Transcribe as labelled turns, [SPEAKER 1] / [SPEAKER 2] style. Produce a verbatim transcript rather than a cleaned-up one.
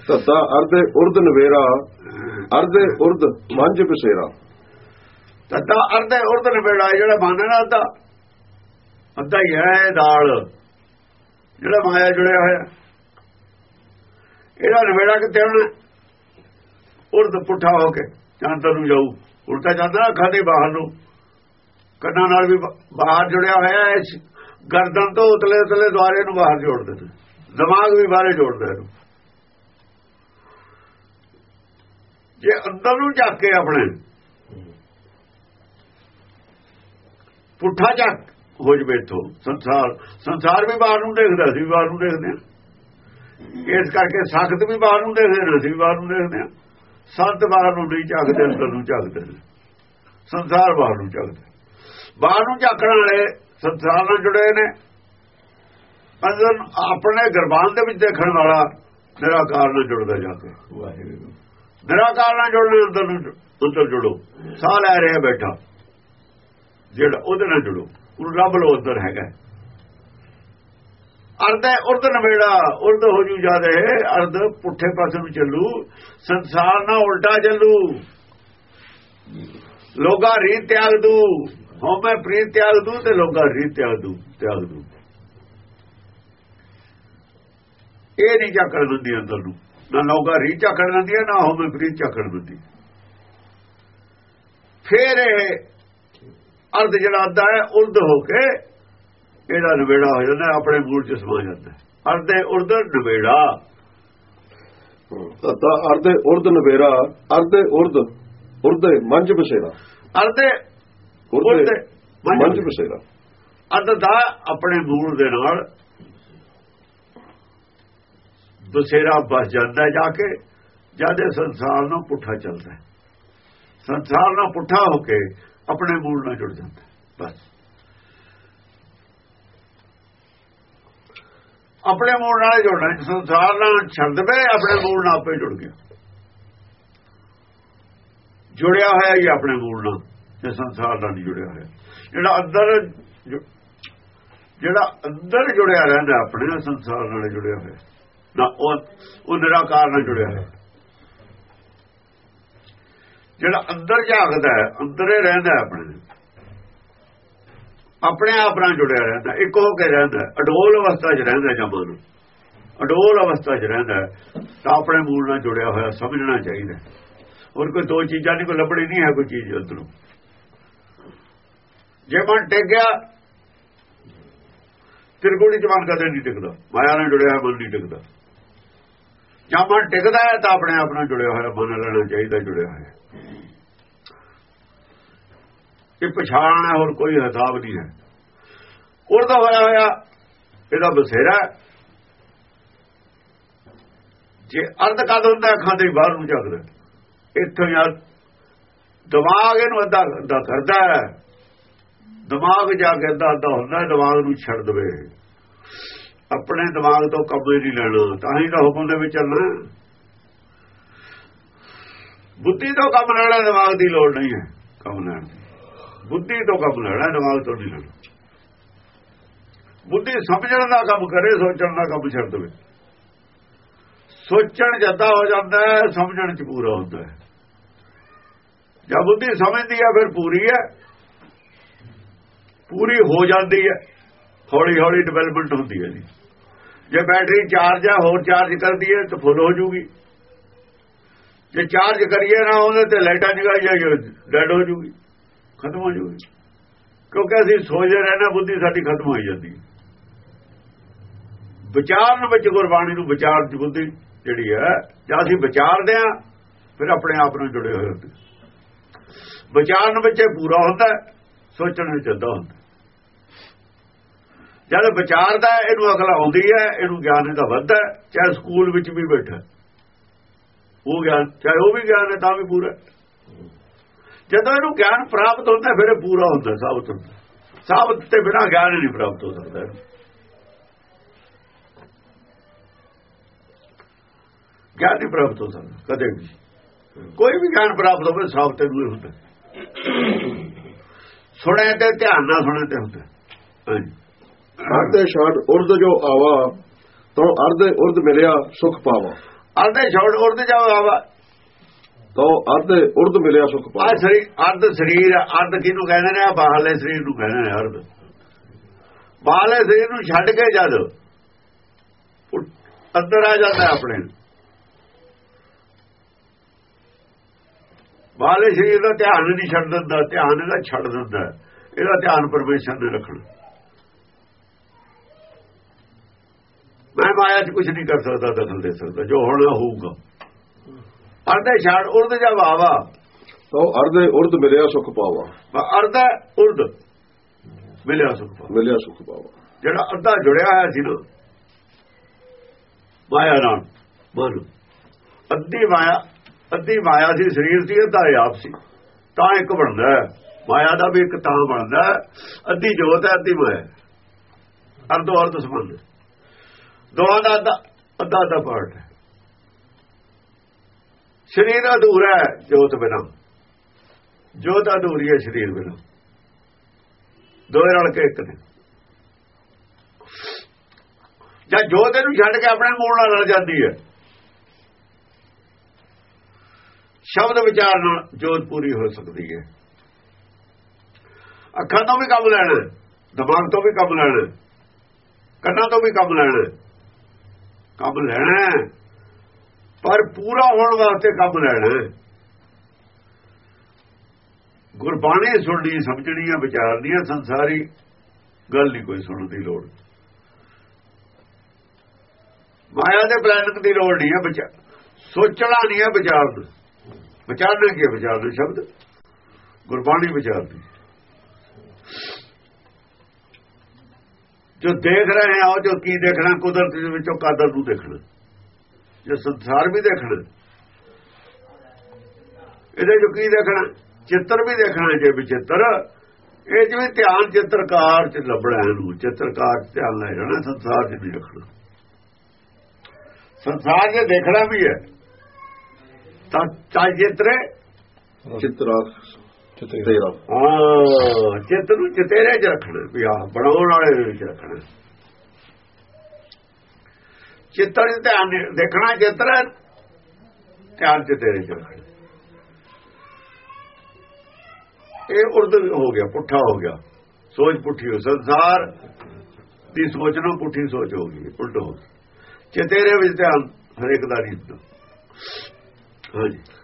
[SPEAKER 1] ਧੱਦਾ ਅਰਦੇ ਉਰਦ ਨਵੇਰਾ ਅਰਦੇ ਉਰਦ ਮੰਝ ਬਸੇਰਾ।
[SPEAKER 2] ਧੱਦਾ ਅਰਦੇ ਉਰਦ ਨਵੇੜਾ ਜਿਹੜਾ ਮਨ ਨਾਲ ਅੱਧਾ ਅੱਧਾ ਹੀ ਹੈ ਨਾਲ ਜਿਹੜਾ ਮਾਇਆ ਜੁੜਿਆ ਹੋਇਆ। ਇਹਦਾ ਨਵੇੜਾ ਕਿੱਥੇ ਹੋਣਾ? ਉਰਦ ਪੁੱਠਾ ਹੋ ਕੇ ਚੰਦਰ ਨੂੰ ਜਾਊ, ਉਲਟਾ ਜਾਂਦਾ ਅੱਖਾਂ ਦੇ ਬਾਹਰ ਨੂੰ, ਕੰਨਾਂ ਨਾਲ ਵੀ ਬਾਹਰ ਜੁੜਿਆ ਹੋਇਆ। ਗਰਦਨ ਤੋਂ ਉਤਲੇ ਉਤਲੇ ਦੁਆਰੇ ਨੂੰ ਬਾਹਰ ਜੋੜਦੇ ਨੇ, ਦਿਮਾਗ ਵੀ ਬਾਹਰੇ ਜੋੜਦਾ ਇਹਨੂੰ। ਜੇ ਅੰਦਰ ਨੂੰ ਝਾਕ ਕੇ ਆਪਣੇ ਪੁੱਠਾ ਝਾਕ ਹੋ ਜਵੇ ਤੋਂ ਸੰਸਾਰ ਸੰਸਾਰ ਵੀ ਬਾਹਰ ਨੂੰ ਦੇਖਦਾ ਸੀ, ਬਾਹਰ ਨੂੰ ਦੇਖਦੇ ਆ। ਇਸ ਕਰਕੇ ਸਖਤ ਵੀ ਬਾਹਰ ਨੂੰ ਦੇਖਦੇ ਨੇ, ਅਸੀਂ ਵੀ ਬਾਹਰ ਨੂੰ ਦੇਖਦੇ ਆ। ਸੰਤ ਬਾਹਰ ਨੂੰ ਨਹੀਂ ਝਾਕਦੇ, ਅੰਦਰ ਨੂੰ ਝਾਕਦੇ ਨੇ। ਸੰਸਾਰ ਬਾਹਰ ਨੂੰ ਝਾਕਦੇ, ਬਾਹਰ ਨੂੰ ਝਾਕਣ ਵਾਲੇ ਸੰਸਾਰ ਨਾਲ ਜੁੜੇ ਨੇ। ਅੰਦਰ ਆਪਣੇ ਗਰਬਾਨ ਦੇ ਵਿੱਚ ਦੇਖਣ ਵਾਲਾ ਨਿਰਾਕਾਰ ਨਾਲ ਜੁੜਦਾ ਜਾ ਕੇ। ਨਿਰਾਕਾਰ ਨਾਲ ਜੁੜਨਾ, ਅੰਦਰ ਨੂੰ ਅੰਦਰ ਜੁੜੋ। ਸਾਹ ਲੈ ਰਿਹਾ ਬੈਠਾ ਜਿਹੜਾ, ਉਹਦੇ ਨਾਲ ਜੁੜੋ, ਉਹ ਰੱਬ ਲੋ ਅੰਦਰ ਹੈਗਾ। ਅਰਧ ਉਰਦ ਨਵੇੜਾ, ਉਰਦ ਹੋ ਜੂ ਜਾਦੇ, ਅਰਧ ਪੁੱਠੇ ਪਾਸੇ ਨੂੰ ਚੱਲੂ, ਸੰਸਾਰ ਨਾਲ ਉਲਟਾ ਚੱਲੂ। ਲੋਗਾ ਰੀਤ ਤਿਆਗ ਦੂ, ਹਉਮੈ ਪ੍ਰੀਤ ਤਿਆਗ ਦੂ, ਤੇ ਲੋਗਾ ਰੀਤ ਤਿਆਗ ਦੂ ਤਿਆਗ ਦੂ ਇਹ ਨਹੀਂ ਝਾਕਣ ਦਿੰਦੀ ਅੰਦਰ ਨੂੰ, ਨਾ ਲੋਗਾ ਰੀਤ ਝਾਕਣ ਦਿੰਦੀ ਹੈ, ਨਾ ਹਉਮੈ ਪ੍ਰੀਤ ਝਾਕਣ ਦਿੰਦੀ। ਫੇਰ ਇਹ ਅਰਧ ਜਿਹੜਾ ਅੱਧਾ ਹੈ ਉਰਦ ਹੋ ਕੇ ਇਹਦਾ ਨਵੇੜਾ ਹੋ ਜਾਂਦਾ, ਆਪਣੇ ਮੂਲ ਚ ਸਮਾ ਜਾਂਦਾ। ਅਰਧੇ ਉਰਦ ਨਵੇੜਾ,
[SPEAKER 1] ਧੱਦਾ ਅਰਦੇ ਉਰਦ ਨਵੇਰਾ ਅਰਦੇ ਉਰਦ ਉਰਦੇ ਮੰਝ ਬਸੇਰਾ।
[SPEAKER 2] ਅਰਦੇ ਉਰਦ
[SPEAKER 1] ਮੰਝ ਬਸੇਰਾ,
[SPEAKER 2] ਅਰਧ ਦਾ ਆਪਣੇ ਮੂਲ ਦੇ ਨਾਲ ਬਸੇਰਾ ਬਸ ਜਾਂਦਾ ਜਾ ਕੇ, ਜਦ ਸੰਸਾਰ ਨੂੰ ਪੁੱਠਾ ਚੱਲਦਾ, ਸੰਸਾਰ ਨਾਲ ਪੁੱਠਾ ਹੋ ਕੇ ਆਪਣੇ ਮੂਲ ਨਾਲ ਜੁੜ ਜਾਂਦਾ। ਬਸ ਆਪਣੇ ਮੂਲ ਨਾਲ ਜੁੜਨਾ, ਸੰਸਾਰ ਨਾਲ ਛੱਡ ਦੇ, ਆਪਣੇ ਮੂਲ ਨਾਲ ਆਪੇ ਜੁੜ ਗਿਆ। ਜੁੜਿਆ ਹੋਇਆ ਹੀ ਆਪਣੇ ਮੂਲ ਨਾਲ, ਤੇ ਸੰਸਾਰ ਨਾਲ ਨਹੀਂ ਜੁੜਿਆ ਹੋਇਆ। ਜਿਹੜਾ ਅੰਦਰ ਜਿਹੜਾ ਅੰਦਰ ਜੁੜਿਆ ਰਹਿੰਦਾ ਆਪਣੇ ਸੰਸਾਰ ਨਾਲ ਜੁੜਿਆ ਹੋਇਆ ਨਾ, ਉਹ ਉਹ ਨਿਰਾਕਾਰ ਨਾਲ ਜੁੜਿਆ ਹੋਇਆ। ਜਿਹੜਾ ਅੰਦਰ ਝਾਕਦਾ ਹੈ, ਅੰਦਰੇ ਰਹਿੰਦਾ ਆਪਣੇ ਆਪਣੇ ਆਪ ਨਾਲ ਜੁੜਿਆ ਰਹਿੰਦਾ, ਇੱਕ ਹੋ ਕੇ ਰਹਿੰਦਾ, ਅਡੋਲ ਅਵਸਥਾ 'ਚ ਰਹਿੰਦਾ। ਜਮਾਂ ਨੂੰ ਅਡੋਲ ਅਵਸਥਾ 'ਚ ਰਹਿੰਦਾ ਤਾਂ ਆਪਣੇ ਮੂਲ ਨਾਲ ਜੁੜਿਆ ਹੋਇਆ ਸਮਝਣਾ ਚਾਹੀਦਾ। ਹੋਰ ਕੋਈ ਦੋ ਚੀਜ਼ਾਂ ਨਹੀਂ, ਕੋਈ ਲੱਭਣੀ ਨਹੀਂ ਹੈ ਕੋਈ ਚੀਜ਼ ਅੰਦਰੋਂ। ਜੇ ਮਨ ਟਿਕ ਗਿਆ, ਤਿਰਗੁਣੀ 'ਚ ਮਨ ਕਦੇ ਨਹੀਂ ਟਿਕਦਾ, ਮਾਇਆ ਨਾਲ ਜੁੜਿਆ ਮਨ ਨਹੀਂ ਟਿਕਦਾ। ਜਾਂ ਮਨ ਟਿਕਦਾ ਹੈ ਤਾਂ ਆਪਣੇ ਆਪ ਨਾਲ ਜੁੜਿਆ ਹੋਇਆ ਮਨ ਲੈਣਾ ਚਾਹੀਦਾ, ਜੁੜਿਆ ਹੋਇਆ। ਇਹ ਪਛਾਣ ਹੈ, ਹੋਰ ਕੋਈ ਹਿਸਾਬ ਨਹੀਂ ਹੈ। ਉਰਦਾ ਹੋਇਆ ਹੋਇਆ ਇਹਦਾ ਬਸੇਰਾ। ਜੇ ਅਰਧ ਕਦ ਹੁੰਦਾ, ਅੱਖਾਂ ਦੇ ਬਾਹਰ ਨੂੰ ਝਾਕਦਾ, ਇੱਥੋਂ ਯਾਰ ਦਿਮਾਗ ਇਹਨੂੰ ਅੱਧਾ ਅੱਧਾ ਕਰਦਾ ਹੈ। ਦਿਮਾਗ ਜਾ ਕੇ ਅੱਧਾ ਅੱਧਾ ਹੁੰਦਾ, ਦਿਮਾਗ ਨੂੰ ਛੱਡ ਦੇਵੇ। ਆਪਣੇ ਦਿਮਾਗ ਤੋਂ ਕੰਮ ਨਹੀਂ ਲੈਣਾ, ਤਾਂ ਹੀ ਤਾਂ ਹੁਕਮ ਦੇ ਵਿੱਚ ਚੱਲਣਾ। ਬੁੱਧੀ ਤੋਂ ਕੰਮ ਲੈਣਾ, ਦਿਮਾਗ ਦੀ ਲੋੜ ਨਹੀਂ ਹੈ ਕੰਮ ਲੈਣ ਦੀ। ਬੁੱਧੀ ਤੋਂ ਕੰਮ ਲੈਣਾ, ਦਿਮਾਗ ਤੋਂ ਨਹੀਂ ਲੈਣਾ। ਬੁੱਧੀ ਸਮਝਣ ਦਾ ਕੰਮ ਕਰੇ, ਸੋਚਣ ਦਾ ਕੰਮ ਛੱਡ ਦੇਵੇ। ਸੋਚਣ ਜੱਦਾ ਹੋ ਜਾਂਦਾ ਹੈ, ਸਮਝਣ ਚ ਪੂਰਾ ਹੁੰਦਾ ਹੈ। ਜਦ ਬੁੱਧੀ ਸਮਝਦੀ ਹੈ ਫਿਰ ਪੂਰੀ ਹੈ, ਪੂਰੀ ਹੋ ਜਾਂਦੀ ਹੈ। ਹੌਲੀ ਹੌਲੀ ਡਿਵੈਲਪਮੈਂਟ ਹੁੰਦੀ ਹੈ ਜੀ। ਜੇ ਬੈਟਰੀ ਚਾਰਜ ਹੈ, ਹੋਰ ਚਾਰਜ ਕਰਦੀ ਹੈ ਤਾਂ ਫੁੱਲ ਹੋ ਜੂਗੀ। ਜੇ ਚਾਰਜ ਕਰੀਏ ਨਾ ਉਹਦੇ ਤੇ ਲਾਈਟਾਂ ਜਗਾਈ ਜਾਈਏ, ਡੈਡ ਹੋ ਜੂਗੀ, ਖਤਮ ਹੋ ਜੂਗੀ। ਕਿਉਂਕਿ ਅਸੀਂ ਸੋਚਦੇ ਰਹਿਣਾ, ਬੁੱਧੀ ਸਾਡੀ ਖਤਮ ਹੋ ਜਾਂਦੀ ਹੈ। ਵਿਚਾਰਨ ਵਿੱਚ ਗੁਰਬਾਣੀ ਨੂੰ ਵਿਚਾਰ ਚ ਬੁੱਧੀ ਜਿਹੜੀ ਹੈ, ਜਾਂ ਅਸੀਂ ਵਿਚਾਰਦੇ ਹਾਂ ਫਿਰ ਆਪਣੇ ਆਪ ਨੂੰ ਜੁੜੇ ਹੋਏ ਹੁੰਦੇ। ਵਿਚਾਰਨ ਵਿੱਚ ਇਹ ਪੂਰਾ ਹੁੰਦਾ, ਸੋਚਣ ਵਿੱਚ ਅੱਧਾ ਹੁੰਦਾ। ਜਦ ਵਿਚਾਰਦਾ ਇਹਨੂੰ ਅਕਲ ਆਉਂਦੀ ਹੈ, ਇਹਨੂੰ ਗਿਆਨ ਇਹਦਾ ਵੱਧਦਾ। ਚਾਹੇ ਸਕੂਲ ਵਿੱਚ ਵੀ ਬੈਠਾ ਉਹ ਗਿਆਨ, ਚਾਹੇ ਉਹ ਵੀ ਗਿਆਨ ਹੈ ਤਾਂ ਵੀ ਪੂਰਾ। ਜਦੋਂ ਇਹਨੂੰ ਗਿਆਨ ਪ੍ਰਾਪਤ ਹੁੰਦਾ ਫਿਰ ਇਹ ਪੂਰਾ ਹੁੰਦਾ, ਸਾਬਤ ਹੁੰਦਾ। ਸਾਬਤ ਤੇ ਬਿਨਾਂ ਗਿਆਨ ਨਹੀਂ ਪ੍ਰਾਪਤ ਹੋ ਸਕਦਾ। ਗਿਆਨ ਨਹੀਂ ਪ੍ਰਾਪਤ ਹੋ ਸਕਦਾ ਕਦੇ ਵੀ। ਕੋਈ ਵੀ ਗਿਆਨ ਪ੍ਰਾਪਤ ਹੋਵੇ ਸਾਬਤ ਨੂੰ ਹੁੰਦਾ। ਸੁਣੇ ਤੇ ਧਿਆਨ ਨਾਲ ਸੁਣੇ ਤੇ ਹੁੰਦਾ।
[SPEAKER 1] ਅਰਧੇ ਛਾੜ ਉਰਦ ਜੋ ਆਵਾ, ਤਾਂ ਅਰਧੇ ਉਰਦ ਮਿਲਿਆ ਸੁਖ ਪਾਵਾ।
[SPEAKER 2] ਅਰਧ ਛੋੜ ਉਰਦ ਜਾਓ ਆਵਾ
[SPEAKER 1] ਤੋ ਅਰਧ ਉਰਦ ਮਿਲਿਆ ਸੁਖ
[SPEAKER 2] ਆ
[SPEAKER 1] ਪਾਵਾ।
[SPEAKER 2] ਸਰੀਰ ਅਰਧ ਸਰੀਰ ਅਰਧ ਕਿਹਨੂੰ ਕਹਿੰਦੇ ਨੇ? ਆ ਬਾਹਰਲੇ ਸਰੀਰ ਨੂੰ ਕਹਿੰਦੇ ਨੇ ਅਰਧ। ਬਾਹਰਲੇ ਸਰੀਰ ਨੂੰ ਛੱਡ ਕੇ ਜਦ ਅੰਦਰ ਆ ਜਾਂਦਾ ਆਪਣੇ ਬਾਹਰਲੇ ਸਰੀਰ ਦਾ ਧਿਆਨ ਨਹੀਂ ਛੱਡ ਦਿੰਦਾ, ਧਿਆਨ ਇਹਦਾ ਛੱਡ ਦਿੰਦਾ, ਇਹਦਾ ਧਿਆਨ ਪਰਮੇਸ਼ਰ ਨੇ ਰੱਖਣਾ। ਮੈਂ ਮਾਇਆ 'ਚ ਕੁਝ ਨਹੀਂ ਕਰ ਸਕਦਾ, ਦਖਲ ਦੇ ਸਕਦਾ, ਜੋ ਹੋਣਾ ਹੋਊਗਾ। ਅਰਧੇ ਛੱਡ ਉਰਦ ਜਾ ਵਾਵਾ
[SPEAKER 1] ਤੋ ਅਰਧੇ ਉਰਦ ਮਿਲਿਆ ਸੁਖ ਪਾਵਾ।
[SPEAKER 2] ਅਰਧਾ ਉਰਦ ਮਿਲਿਆ ਸੁਖ ਪਾਵਾ,
[SPEAKER 1] ਮਿਲਿਆ ਸੁਖ ਪਾਵਾ।
[SPEAKER 2] ਜਿਹੜਾ ਅੱਧਾ ਜੁੜਿਆ ਹੋਇਆ ਸੀ ਨਾ ਮਾਇਆ ਨਾਲ, ਮਨ ਅੱਧੀ ਮਾਇਆ ਅੱਧੀ ਮਾਇਆ ਸੀ ਸਰੀਰ ਸੀ, ਅੱਧਾ ਆਪ ਸੀ, ਤਾਂ ਇੱਕ ਬਣਦਾ। ਮਾਇਆ ਦਾ ਵੀ ਇੱਕ ਤਾਂ ਬਣਦਾ, ਅੱਧੀ ਜੋਤ ਹੈ ਅੱਧੀ ਮਾਇਆ, ਅਰਧੋ ਅਰਧ ਸੰਬੰਧ, ਦੋਹਾਂ ਦਾ ਅੱਧਾ ਅੱਧਾ ਅੱਧਾ ਪਾਰਟ ਹੈ। ਸਰੀਰ ਅਧੂਰਾ ਹੈ ਜੋਤ ਬਿਨਾਂ, ਜੋਤ ਅਧੂਰੀ ਹੈ ਸਰੀਰ ਬਿਨਾਂ, ਦੋਏ ਰਲ ਕੇ ਇੱਕ ਨੇ। ਜਦ ਜੋਤ ਇਹਨੂੰ ਛੱਡ ਕੇ ਆਪਣੇ ਮੂਲ ਨਾਲ ਰਲ ਜਾਂਦੀ ਹੈ, ਸ਼ਬਦ ਵਿਚਾਰ ਨਾਲ ਜੋਤ ਪੂਰੀ ਹੋ ਸਕਦੀ ਹੈ। ਅੱਖਾਂ ਤੋਂ ਵੀ ਕੰਮ ਲੈਣਾ, ਦਿਮਾਗ ਤੋਂ ਵੀ ਕੰਮ ਲੈਣਾ, ਕੰਨਾਂ ਤੋਂ ਵੀ ਕੰਮ ਲੈਣਾ, ਕੰਮ ਲੈਣਾ ਪਰ ਪੂਰਾ ਹੋਣ ਵਾਸਤੇ ਕੰਮ ਲੈਣਾ। ਗੁਰਬਾਣੀ ਸੁਣਨੀ, ਸਮਝਣੀ ਹੈ, ਵਿਚਾਰਨੀ ਹੈ, ਸੰਸਾਰੀ ਗੱਲ ਨਹੀਂ ਕੋਈ ਸੁਣਨ ਦੀ ਲੋੜ। ਮਾਇਆ ਦੇ ਪਲਾਨਿੰਗ ਦੀ ਲੋੜ ਨਹੀਂ ਹੈ, ਸੋਚਣਾ ਨਹੀਂ ਹੈ, ਵਿਚਾਰਨ। ਵਿਚਾਰਨਾ ਕੀ ਹੈ? ਵਿਚਾਰਨਾ ਸ਼ਬਦ, ਗੁਰਬਾਣੀ ਵਿਚਾਰਦੀ। ਜੋ ਦੇਖ ਰਹੇ ਹਾਂ ਉਹ ਜੋ ਕੀ ਦੇਖਣਾ, ਕੁਦਰਤ ਦੇ ਵਿੱਚੋਂ ਕਾਦਰ ਨੂੰ ਦੇਖਣਾ, ਜੋ ਸੰਸਾਰ ਵੀ ਦੇਖਣਾ, ਇਹਦੇ ਜੋ ਕੀ ਦੇਖਣਾ, ਚਿੱਤਰ ਵੀ ਦੇਖਣਾ। ਜੇ ਵਿਚਿੱਤਰ ਇਹ ਜਿਵੇਂ ਧਿਆਨ ਚਿੱਤਰਕਾਰ ਚ ਲੱਭਣਾ, ਇਹਨੂੰ ਚਿੱਤਰਕਾਰ ਚ ਧਿਆਨ ਲੈ ਜਾਣਾ, ਸੰਸਾਰ ਚ ਨਹੀਂ ਰੱਖਣਾ। ਸੰਸਾਰ ਜੇ ਦੇਖਣਾ ਵੀ ਹੈ ਤਾਂ ਤਾਂ ਚਿੱਤਰੇ
[SPEAKER 1] ਚਿੱਤਰਾ ਤੇਰਾ
[SPEAKER 2] ਹਾਂ ਚਿੱਤ ਨੂੰ ਚਿਤੇਰੇ ਚ ਰੱਖਣਾ, ਵੀ ਆਹ ਬਣਾਉਣ ਵਾਲੇ ਦੇ ਵਿੱਚ ਰੱਖਣਾ। ਚਿੱਤਰ ਚ ਧਿਆਨ ਦੇਖਣਾ, ਚਿੱਤਰ ਧਿਆਨ ਚਿਤੇਰੇ ਚ ਰੱਖਣਾ। ਇਹ ਉਰਦ ਹੋ ਗਿਆ, ਪੁੱਠਾ ਹੋ ਗਿਆ, ਸੋਚ ਪੁੱਠੀ ਹੋ। ਸੰਸਾਰ ਦੀ ਸੋਚ ਨੂੰ ਪੁੱਠੀ ਸੋਚ ਹੋ ਗਈ, ਉਲਟ ਹੋ ਗਈ। ਚਿਤੇਰੇ ਵਿੱਚ ਧਿਆਨ ਹਰੇਕ ਦਾ ਨਹੀਂ ਹੁੰਦਾ। ਹਾਂਜੀ।